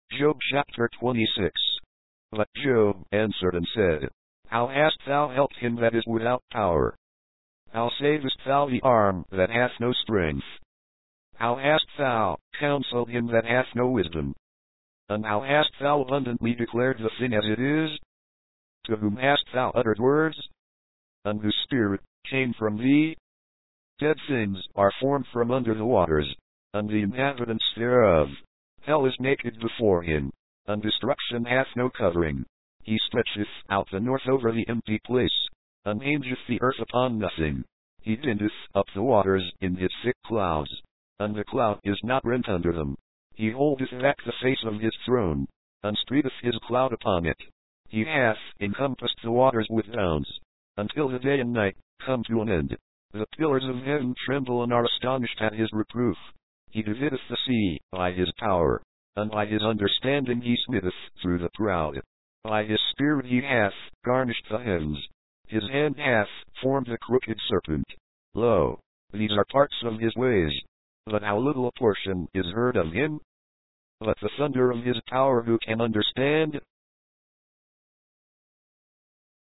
Job chapter 26. But Job answered and said, How hast thou helped him that is without power? How savest thou the arm that hath no strength? How hast thou counseled him that hath no wisdom? And how hast thou abundantly declared the thing as it is? To whom hast thou uttered words? And whose spirit came from thee? Dead things are formed from under the waters, and the inhabitants thereof. Hell is naked before him, and destruction hath no covering. He stretcheth out the north over the empty place, and hangeth the earth upon nothing. He bindeth up the waters in his thick clouds, and the cloud is not rent under them. He holdeth back the face of his throne, and spreadeth his cloud upon it. He hath encompassed the waters with bounds, until the day and night come to an end. The pillars of heaven tremble and are astonished at his reproof. He divideth the sea by his power, and by his understanding he smitteth through the proud. By his spirit he hath garnished the heavens. His hand hath formed the crooked serpent. Lo, these are parts of his ways, but how little a portion is heard of him? But the thunder of his power who can understand?